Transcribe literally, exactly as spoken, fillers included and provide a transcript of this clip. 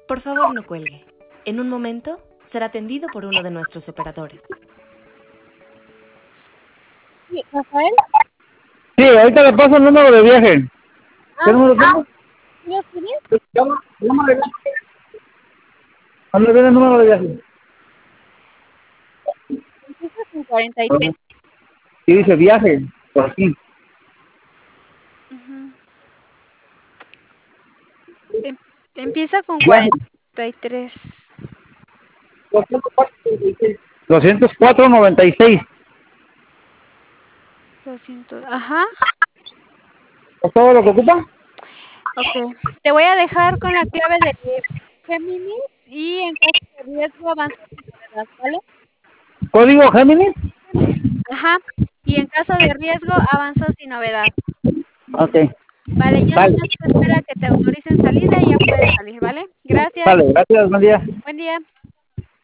Por favor, no cuelgue. En un momento será atendido por uno de nuestros operadores. Sí, Rafael. Sí, ahorita le paso el número de viaje. Ah, ¿Qué número tengo? ¿sí lo tienes? Llama, llama de viaje. ¿Dónde viene el número de viaje? Empieza con cuarenta y tres. Y dice viaje, por aquí. Uh-huh. Em- empieza con Viaje. cuarenta y tres. doscientos cuatro noventa y seis. doscientos. Ajá. ¿Es todo lo que ocupa? Ok. Te voy a dejar con la clave de Géminis y en caso de riesgo avanza sin novedad, ¿vale? ¿Código Géminis? Ajá. Y en caso de riesgo avanzó sin novedad. Ok. Vale, ya Vale. nomás espera que te autoricen salida y ya puedes salir, ¿vale? Gracias. Vale, gracias, buen día. Buen día.